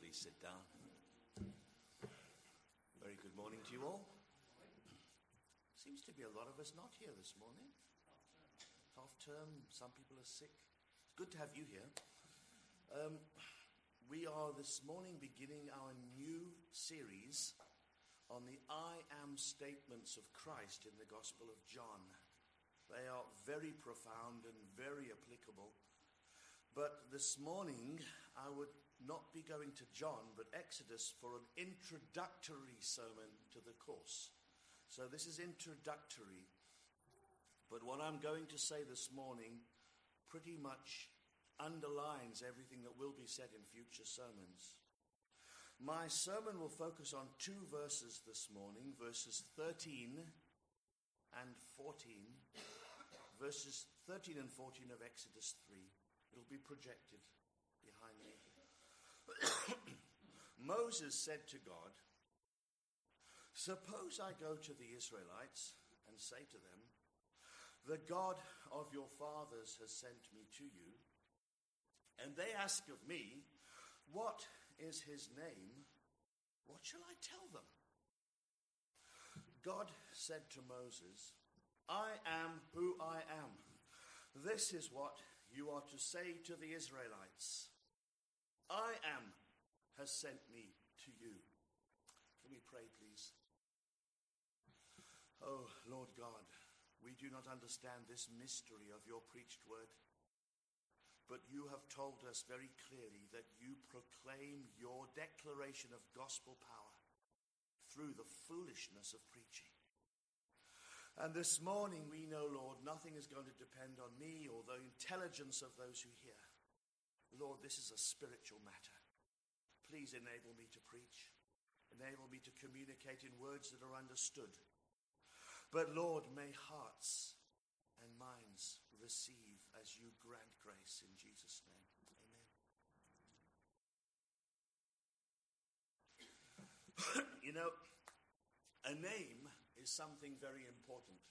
Please sit down. Very good morning to you all. Seems to be a lot of us not here this morning. Half term, some people are sick. It's good to have you here. We are this morning beginning our new series on the I am statements of Christ in the Gospel of John. They are very profound and very applicable. But this morning, I would not be going to John, but Exodus for an introductory sermon to the course. So this is introductory. But what I'm going to say this morning pretty much underlines everything that will be said in future sermons. My sermon will focus on two verses this morning, verses 13 and 14. Verses 13 and 14 of Exodus 3. It'll be projected behind me. Moses said to God, "Suppose I go to the Israelites and say to them, 'The God of your fathers has sent me to you,' and they ask of me, 'What is his name?' what shall I tell them?" God said to Moses, "I am who I am. This is what you are to say to the Israelites. I am has sent me to you." Can we pray, please? Oh, Lord God, we do not understand this mystery of your preached word, but you have told us very clearly that you proclaim your declaration of gospel power through the foolishness of preaching. And this morning we know, Lord, nothing is going to depend on me or the intelligence of those who hear. Lord, this is a spiritual matter. Please enable me to preach. Enable me to communicate in words that are understood. But Lord, may hearts and minds receive as you grant grace in Jesus' name. Amen. You know, a name is something very important.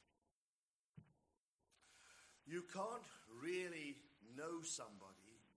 You can't really know somebody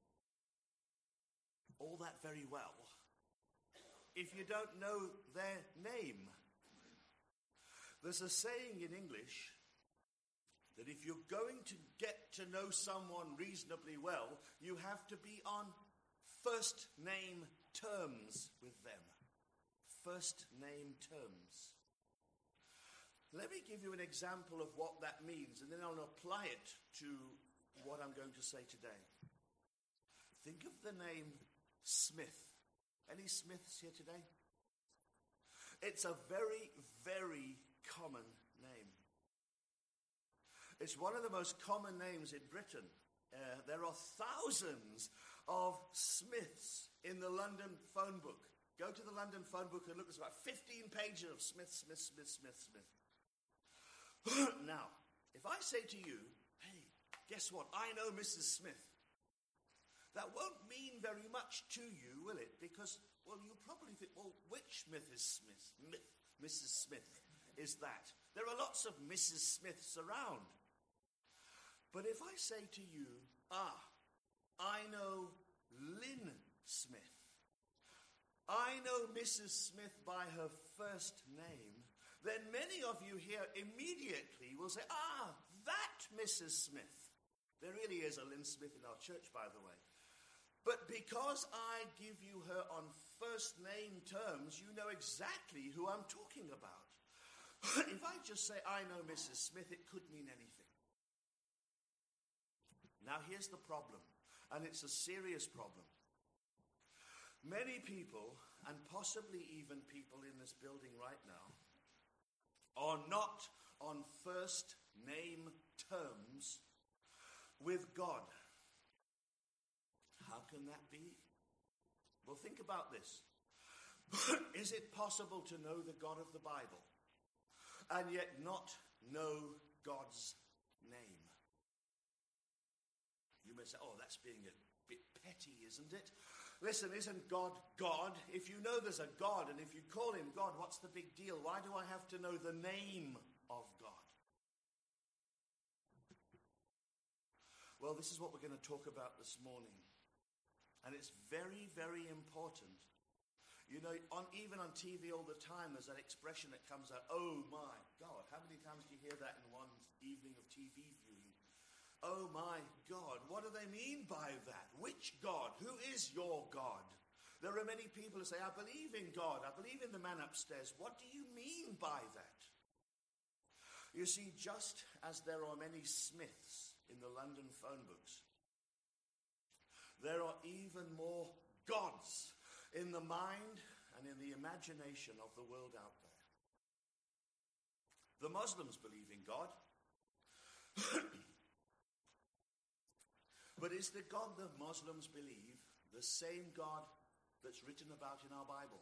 all that very well if you don't know their name. There's a saying in English that if you're going to get to know someone reasonably well, you have to be on first name terms with them. First name terms. Let me give you an example of what that means, and then I'll apply it to what I'm going to say today. Think of the name Smith. Any Smiths here today? It's a very, very common name. It's one of the most common names in Britain. There are thousands of Smiths in the London phone book. Go to the London phone book and look, there's about 15 pages of Smith, Smith, Smith, Smith, Smith. Now, if I say to you, "Hey, guess what? I know Mrs. Smith," that won't mean very much to you, will it? Because, well, you'll probably think, well, which Mrs. Smith is that? There are lots of Mrs. Smiths around. But if I say to you, I know Lynn Smith, I know Mrs. Smith by her first name, then many of you here immediately will say, that Mrs. Smith. There really is a Lynn Smith in our church, by the way. But because I give you her on first name terms, you know exactly who I'm talking about. If I just say, I know Mrs. Smith, it could mean anything. Now here's the problem, and it's a serious problem. Many people, and possibly even people in this building right now, are not on first name terms with God. How can that be? Well, think about this. Is it possible to know the God of the Bible and yet not know God's name? You may say, that's being a bit petty, isn't it? Listen, isn't God God? If you know there's a God and if you call him God, what's the big deal? Why do I have to know the name of God? Well, this is what we're going to talk about this morning. And it's very, very important You know, even on TV all the time, there's that expression that comes out, oh my God. How many times do you hear that in one evening of TV viewing? Oh my God. What do they mean by that? Which God? Who is your God? There are many people who say, I believe in God. I believe in the man upstairs. What do you mean by that? You see, just as there are many Smiths in the London phone books, there are even more gods in the mind and in the imagination of the world out there. The Muslims believe in God. But is the God the Muslims believe the same God that's written about in our Bible?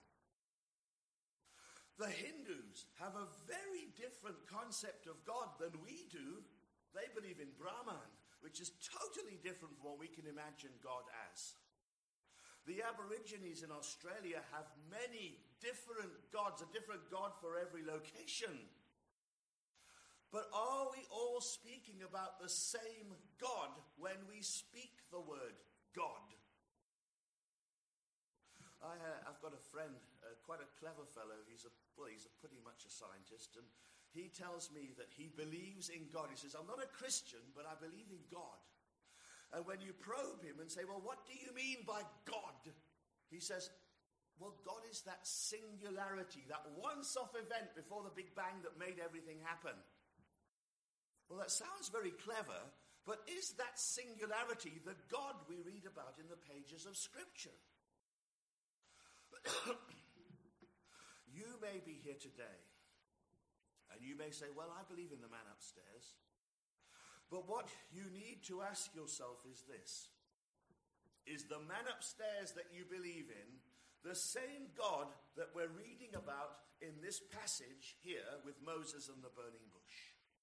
The Hindus have a very different concept of God than we do. They believe in Brahman, which is totally different from what we can imagine God as. The Aborigines in Australia have many different gods, a different God for every location. But are we all speaking about the same God when we speak the word God? I've got a friend, quite a clever fellow. He's pretty much a scientist, and he tells me that he believes in God. He says, I'm not a Christian, but I believe in God. And when you probe him and say, well, what do you mean by God? He says, well, God is that singularity, that once-off event before the Big Bang that made everything happen. Well, that sounds very clever, but is that singularity the God we read about in the pages of Scripture? You may be here today, and you may say, well, I believe in the man upstairs. But what you need to ask yourself is this. Is the man upstairs that you believe in the same God that we're reading about in this passage here with Moses and the burning bush?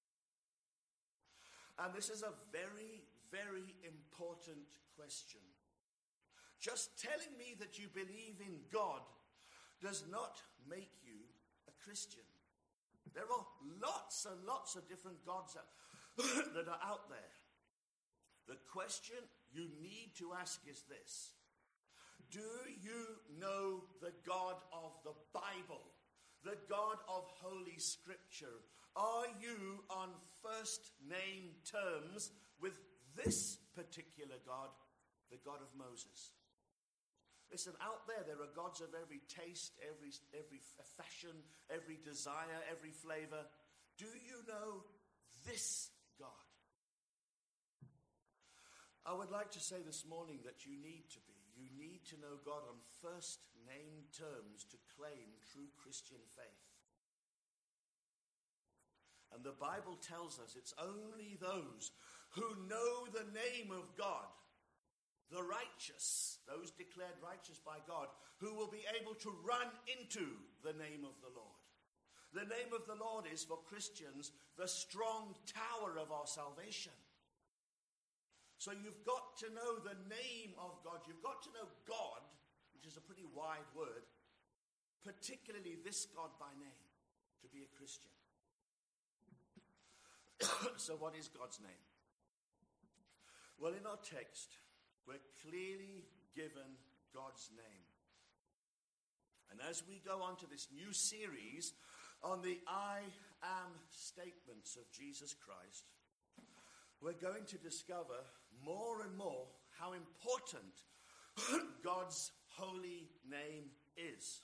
And this is a very, very important question. Just telling me that you believe in God does not make you a Christian. There are lots and lots of different gods that are out there. The question you need to ask is this. Do you know the God of the Bible? The God of Holy Scripture? Are you on first name terms with this particular God, the God of Moses? Listen, out there are gods of every taste, every fashion, every desire, every flavor. Do you know this God? I would like to say this morning that you need to know God on first name terms to claim true Christian faith. And the Bible tells us it's only those who know the name of God, the righteous, those declared righteous by God, who will be able to run into the name of the Lord. The name of the Lord is, for Christians, the strong tower of our salvation. So you've got to know the name of God. You've got to know God, which is a pretty wide word, particularly this God by name, to be a Christian. So what is God's name? Well, in our text, we're clearly given God's name. And as we go on to this new series on the I am statements of Jesus Christ, we're going to discover more and more how important God's holy name is.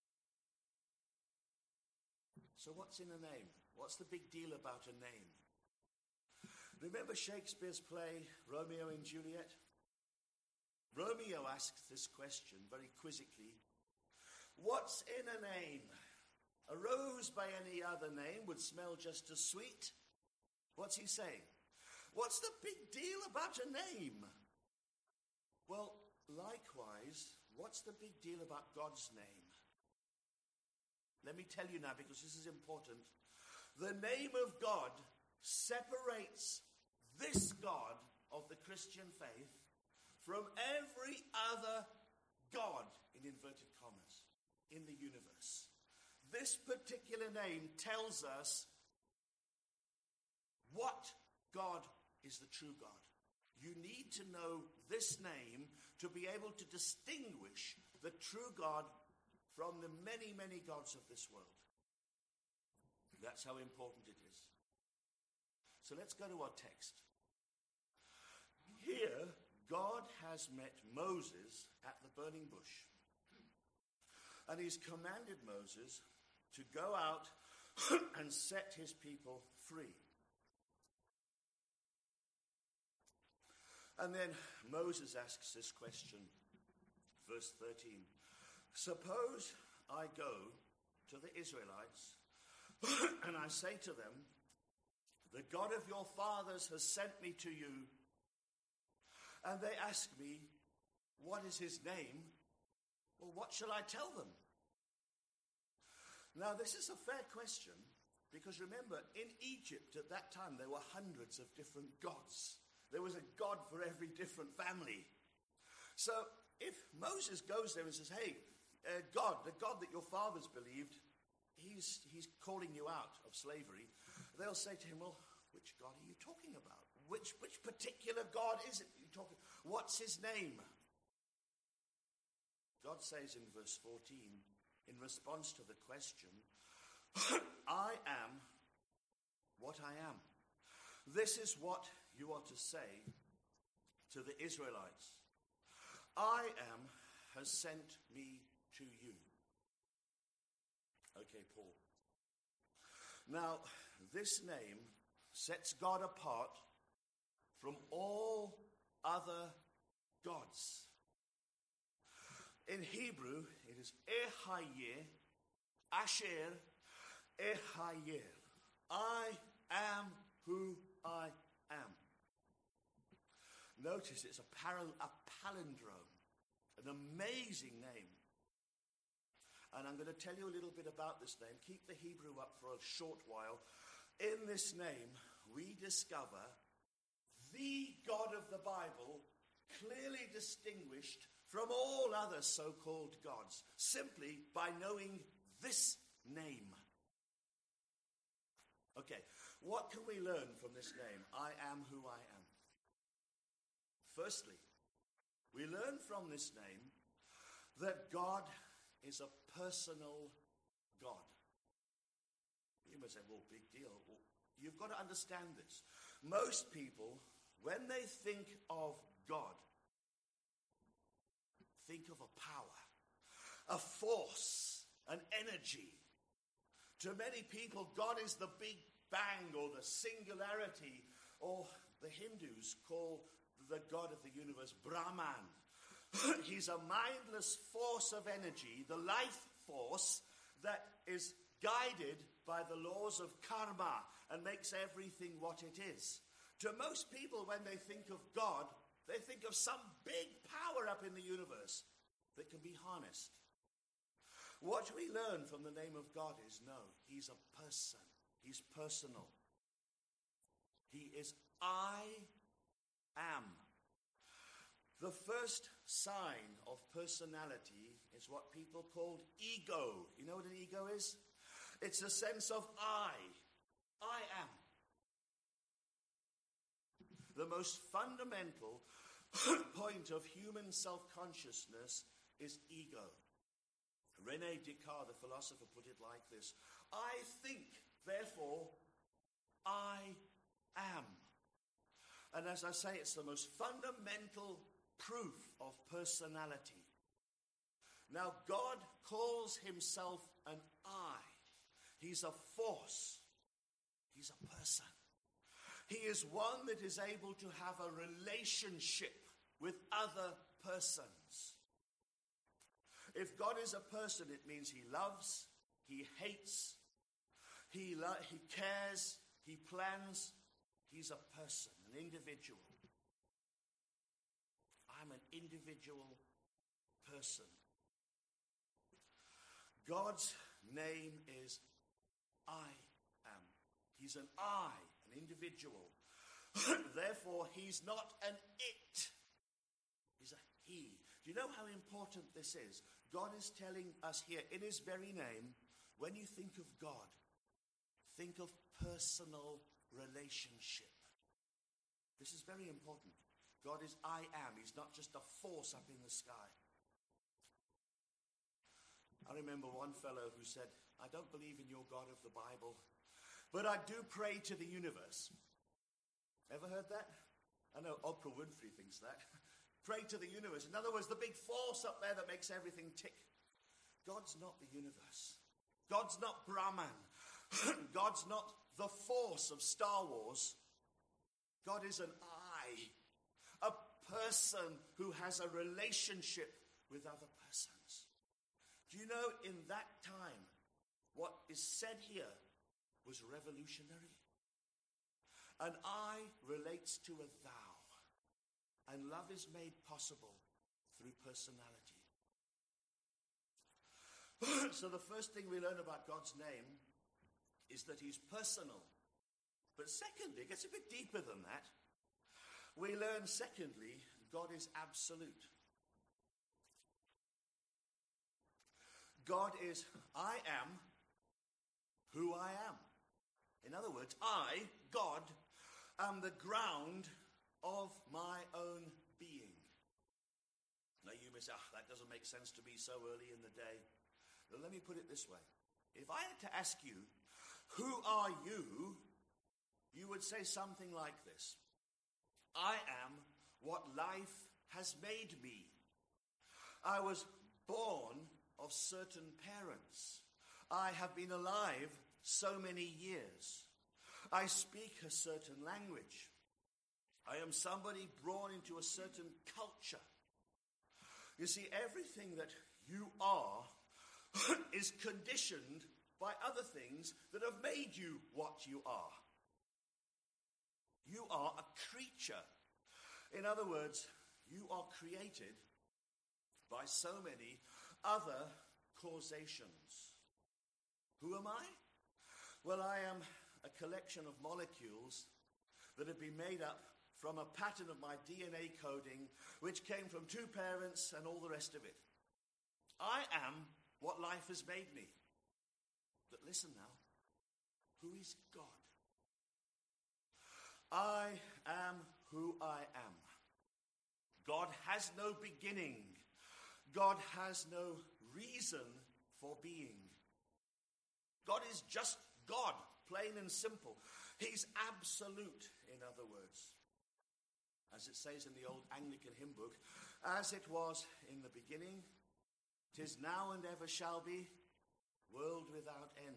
So what's in a name? What's the big deal about a name? Remember Shakespeare's play, Romeo and Juliet? Romeo asks this question very quizzically. What's in a name? A rose by any other name would smell just as sweet. What's he saying? What's the big deal about a name? Well, likewise, what's the big deal about God's name? Let me tell you now, because this is important. The name of God separates this God of the Christian faith from every other God, in inverted commas, in the universe. This particular name tells us what God is the true God. You need to know this name to be able to distinguish the true God from the many, many gods of this world. That's how important it is. So let's go to our text. Here, God has met Moses at the burning bush. And he's commanded Moses to go out and set his people free. And then Moses asks this question, verse 13. Suppose I go to the Israelites and I say to them, the God of your fathers has sent me to you. And they ask me, what is his name? Well, what shall I tell them? Now, this is a fair question, because remember, in Egypt at that time, there were hundreds of different gods. There was a god for every different family. So if Moses goes there and says, hey, God, the God that your fathers believed, he's calling you out of slavery, they'll say to him, well, which God are you talking about? Which particular God is it you're talking? What's his name? God says in verse 14, in response to the question, I am what I am. This is what you are to say to the Israelites. I am has sent me to you. Okay, Paul. Now, this name sets God apart from all other gods. In Hebrew, it is Ehyeh, Asher, Ehyeh. I am who I am. Notice it's a palindrome, an amazing name. And I'm going to tell you a little bit about this name. Keep the Hebrew up for a short while. In this name, we discover the God of the Bible, clearly distinguished from all other so-called gods, simply by knowing this name. Okay, what can we learn from this name? I am who I am. Firstly, we learn from this name that God is a personal God. You may say, well, big deal. Well, you've got to understand this. Most people, when they think of God, think of a power, a force, an energy. To many people, God is the Big Bang or the singularity, or the Hindus call the God of the universe Brahman. He's a mindless force of energy, the life force that is guided by the laws of karma and makes everything what it is. To most people, when they think of God, they think of some big power up in the universe that can be harnessed. What we learn from the name of God is, no, he's a person. He's personal. He is I am. The first sign of personality is what people called ego. You know what an ego is? It's a sense of I am. The most fundamental point of human self-consciousness is ego. René Descartes, the philosopher, put it like this: I think, therefore, I am. And as I say, it's the most fundamental proof of personality. Now, God calls himself an I. He's a force. He's a person. He is one that is able to have a relationship with other persons. If God is a person, it means he loves, he hates, he cares, he plans. He's a person, an individual. I'm an individual person. God's name is I am. He's an I, an individual. Therefore, he's not an it. He's a he. Do you know how important this is? God is telling us here, in his very name, when you think of God, think of personal relationship. This is very important. God is I am. He's not just a force up in the sky. I remember one fellow who said, I don't believe in your God of the Bible, but I do pray to the universe. Ever heard that? I know Oprah Winfrey thinks that. Pray to the universe. In other words, the big force up there that makes everything tick. God's not the universe. God's not Brahman. God's not the force of Star Wars. God is an I, a person who has a relationship with other persons. Do you know, in that time, what is said here was revolutionary? An I relates to a thou. And love is made possible through personality. So the first thing we learn about God's name is that he's personal. But secondly, it gets a bit deeper than that. We learn, secondly, God is absolute. God is, I am who I am. In other words, I, God, am the ground of my own being. Now you may say, that doesn't make sense to me so early in the day. Well, let me put it this way. If I had to ask you, who are you? You would say something like this. I am what life has made me. I was born of certain parents. I have been alive so many years. I speak a certain language. I am somebody born into a certain culture. You see, everything that you are is conditioned by other things that have made you what you are. You are a creature. In other words, you are created by so many other causations. Who am I? Well, I am a collection of molecules that have been made up from a pattern of my DNA coding, which came from two parents and all the rest of it. I am what life has made me. But listen now, who is God? I am who I am. God has no beginning. God has no reason for being. God is just God, plain and simple. He's absolute, in other words. As it says in the old Anglican hymn book, as it was in the beginning, 'tis now and ever shall be, world without end.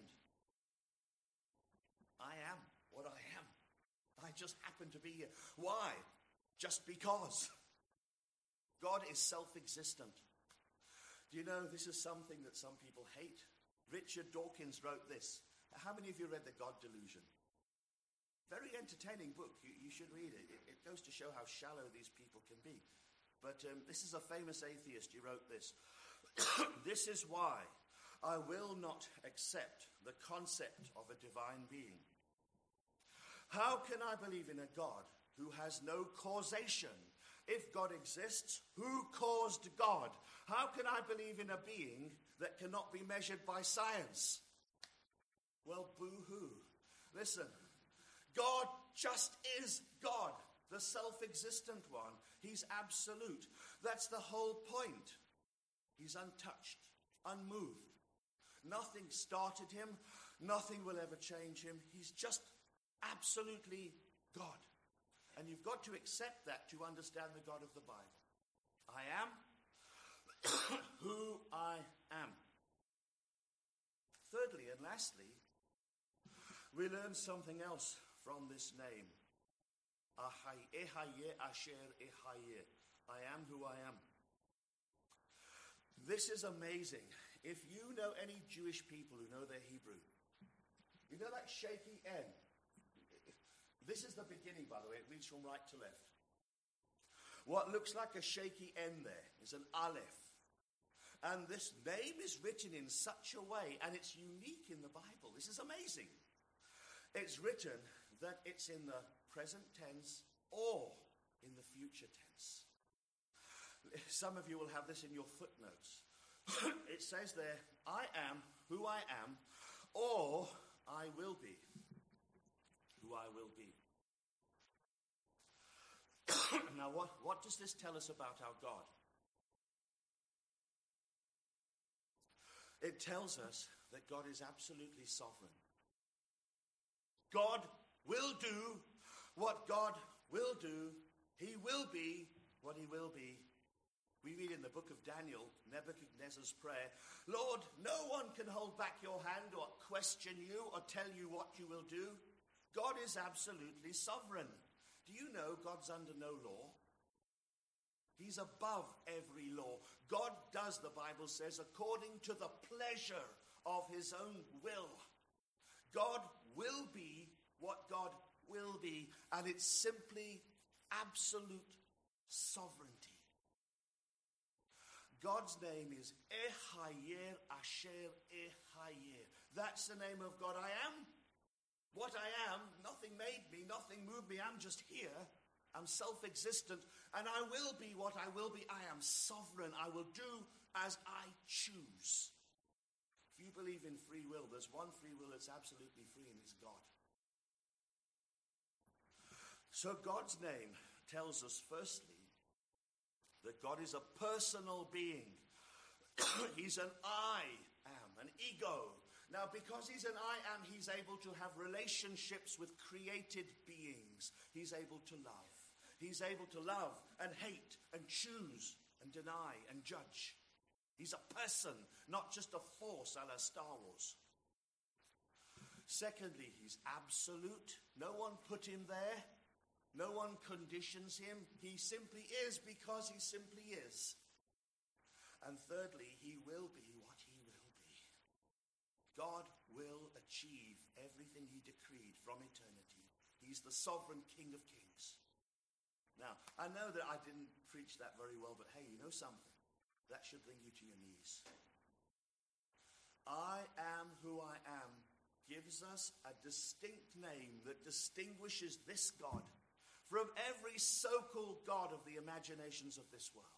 I am what I am. I just happen to be here. Why? Just because. God is self-existent. Do you know this is something that some people hate? Richard Dawkins wrote this. How many of you read The God Delusion? Very entertaining book. You should read it. It goes to show how shallow these people can be. But this is a famous atheist. He wrote this. This is why I will not accept the concept of a divine being. How can I believe in a God who has no causation? If God exists, who caused God? How can I believe in a being that cannot be measured by science? Well, boo-hoo. Listen, God just is God, the self-existent one. He's absolute. That's the whole point. He's untouched, unmoved. Nothing started him. Nothing will ever change him. He's just absolutely God. And you've got to accept that to understand the God of the Bible. I am who I am. Thirdly and lastly, we learn something else from this name. Ehaye Asher Ehaye. I am who I am. This is amazing. If you know any Jewish people who know their Hebrew, you know that shaky N? This is the beginning, by the way. It reads from right to left. What looks like a shaky N there is an Aleph. And this name is written in such a way, and it's unique in the Bible. This is amazing. It's written that it's in the present tense or in the future tense. Some of you will have this in your footnotes. It says there, I am who I am, or I will be who I will be. Now, what does this tell us about our God? It tells us that God is absolutely sovereign. God will do what God will do. He will be what he will be. We read in the book of Daniel, Nebuchadnezzar's prayer, Lord, no one can hold back your hand or question you or tell you what you will do. God is absolutely sovereign. Do you know God's under no law? He's above every law. God does, the Bible says, according to the pleasure of his own will. God will be what God will be, and it's simply absolute sovereignty. God's name is Echayer Asher Echayer. That's the name of God. I am what I am. Nothing made me, nothing moved me. I'm just here. I'm self-existent, and I will be what I will be. I am sovereign. I will do as I choose. If you believe in free will, there's one free will that's absolutely free, and it's God. So God's name tells us, firstly, that God is a personal being. He's an I am, an ego. Now, because he's an I am, he's able to have relationships with created beings. He's able to love. He's able to love and hate and choose and deny and judge. He's a person, not just a force a la Star Wars. Secondly, he's absolute. No one put him there. No one conditions him. He simply is because he simply is. And thirdly, he will be what he will be. God will achieve everything he decreed from eternity. He's the sovereign King of Kings. Now, I know that I didn't preach that very well, but hey, you know something? That should bring you to your knees. I am who I am gives us a distinct name that distinguishes this God from every so-called God of the imaginations of this world.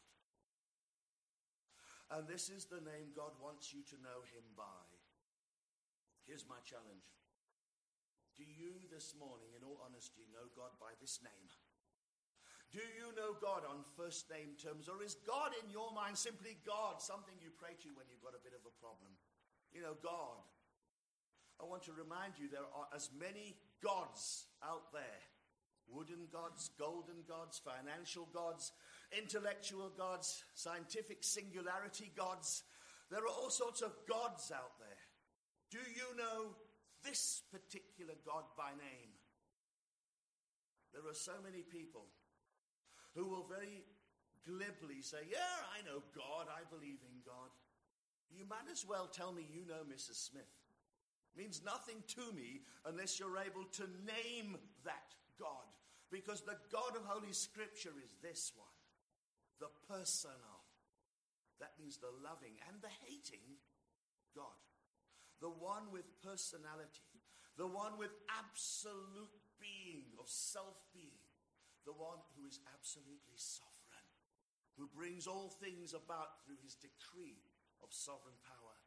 And this is the name God wants you to know him by. Here's my challenge. Do you this morning, in all honesty, know God by this name? Do you know God on first name terms? Or is God in your mind simply God, something you pray to when you've got a bit of a problem? You know, God. I want to remind you there are as many gods out there. Wooden gods, golden gods, financial gods, intellectual gods, scientific singularity gods. There are all sorts of gods out there. Do you know this particular God by name? There are so many people who will very glibly say, yeah, I know God, I believe in God. You might as well tell me you know Mrs. Smith. It means nothing to me unless you're able to name that God. Because the God of Holy Scripture is this one, the personal. That means the loving and the hating God. The one with personality. The one with absolute being, of self-being. The one who is absolutely sovereign. Who brings all things about through his decree of sovereign power.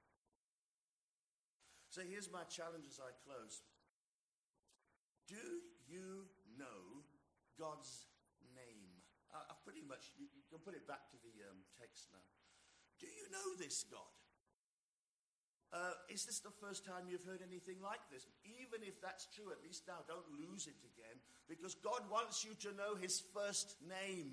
So here's my challenge as I close. Do you know God's name? I've pretty much, you can put it back to the text now. Do you know this God? Is this the first time you've heard anything like this? Even if that's true, at least now don't lose it again, because God wants you to know his first name.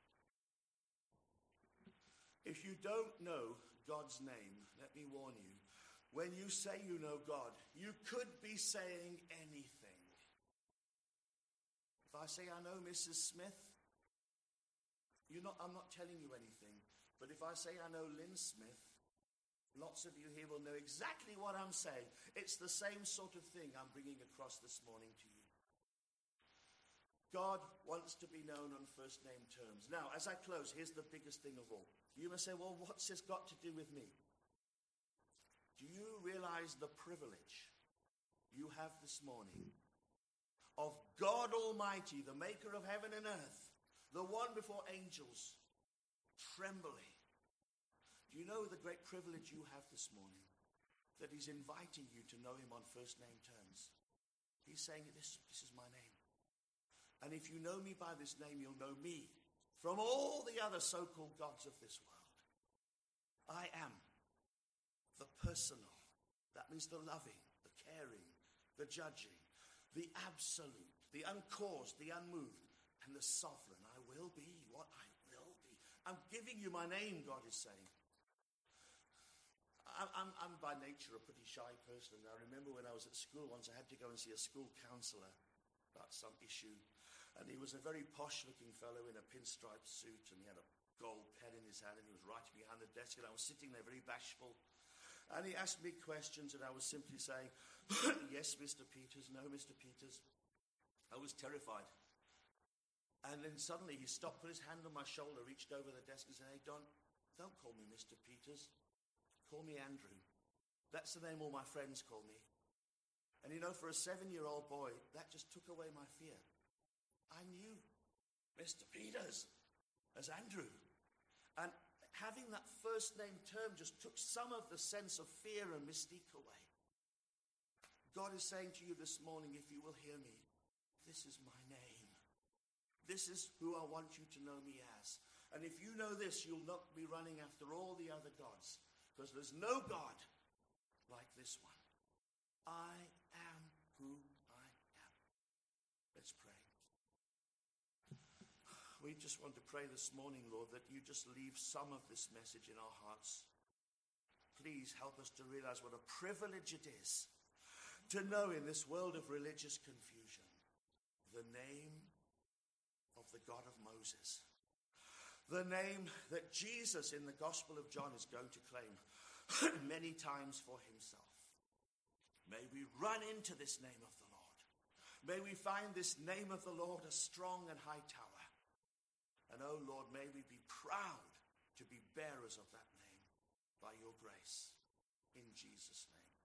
If you don't know God's name, let me warn you, when you say you know God, you could be saying anything. If I say I know Mrs. Smith, I'm not telling you anything. But if I say I know Lynn Smith, lots of you here will know exactly what I'm saying. It's the same sort of thing I'm bringing across this morning to you. God wants to be known on first name terms. Now, as I close, here's the biggest thing of all. You must say, well, what's this got to do with me? Do you realize the privilege you have this morning of God Almighty, the maker of heaven and earth, the one before angels, trembling? Do you know the great privilege you have this morning? That he's inviting you to know him on first name terms. He's saying, this is my name. And if you know me by this name, you'll know me from all the other so-called gods of this world. I am the person personal. That means the loving, the caring, the judging, the absolute, the uncaused, the unmoved, and the sovereign. I will be what I will be. I'm giving you my name, God is saying. I'm by nature a pretty shy person. I remember when I was at school once, I had to go and see a school counselor about some issue. And he was a very posh-looking fellow in a pinstripe suit, and he had a gold pen in his hand, and he was writing behind the desk, and I was sitting there very bashful. And he asked me questions, and I was simply saying, yes, Mr. Peters, no, Mr. Peters. I was terrified. And then suddenly he stopped, put his hand on my shoulder, reached over the desk and said, hey, don't call me Mr. Peters. Call me Andrew. That's the name all my friends call me. And you know, for a 7-year-old boy, that just took away my fear. I knew Mr. Peters as Andrew. And having that first name term just took some of the sense of fear and mystique away. God is saying to you this morning, if you will hear me, this is my name. This is who I want you to know me as. And if you know this, you'll not be running after all the other gods. Because there's no God like this one. I am who I am. Let's pray. We just want to pray this morning, Lord, that you just leave some of this message in our hearts. Please help us to realize what a privilege it is to know in this world of religious confusion the name of the God of Moses. The name that Jesus in the Gospel of John is going to claim many times for himself. May we run into this name of the Lord. May we find this name of the Lord a strong and high tower. And oh Lord, may we be proud to be bearers of that name by your grace. In Jesus' name.